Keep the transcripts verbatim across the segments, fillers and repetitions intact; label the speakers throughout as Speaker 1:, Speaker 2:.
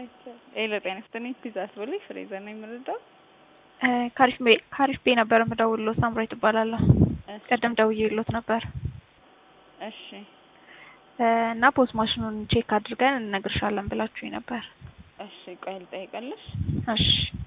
Speaker 1: አይቻል ኤሎ ጤና ይስጥልኝ ፒዛ አስበልኝ ፍሬዘር ነኝ የምረዳው
Speaker 2: ካሪፍ ቤ ካሪፍ ቤ ነበር የምደውልልዎት ሳምራዊት እባላለሁ ቀደም ደውዬልዎት ነበር
Speaker 1: እሺ
Speaker 2: እና ፖስት ማሽኑን ቼክ አድርገን እንነግርሻለን ብላችሁኝ ነበር
Speaker 1: እሺ ቆይ ልጠይቅልሽ
Speaker 2: እሺ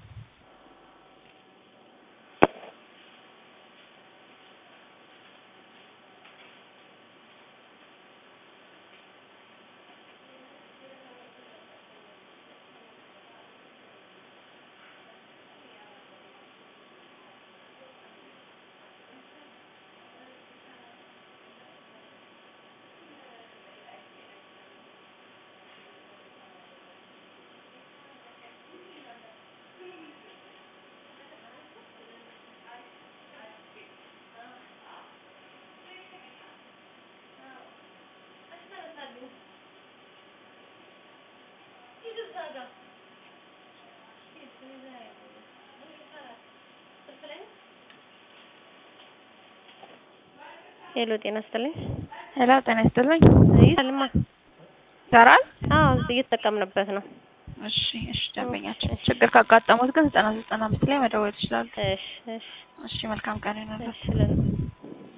Speaker 3: ሄሎ ጤና ይስጥልኝ
Speaker 2: ሄሎ ጤና ይስጥልኝ
Speaker 3: ይሰልማ
Speaker 2: ዛራል
Speaker 3: አዎ እየተጠቀምንበት ነው
Speaker 2: እሺ እሺ ደንበኛችን ችግር ካጋጠሙት ግን ዘጠና ዘጠና አምስት ላይ መደወል ይችላል
Speaker 3: እሺ እሺ
Speaker 2: እሺ መልካም ቀን ይሁንልዎት
Speaker 3: እሺ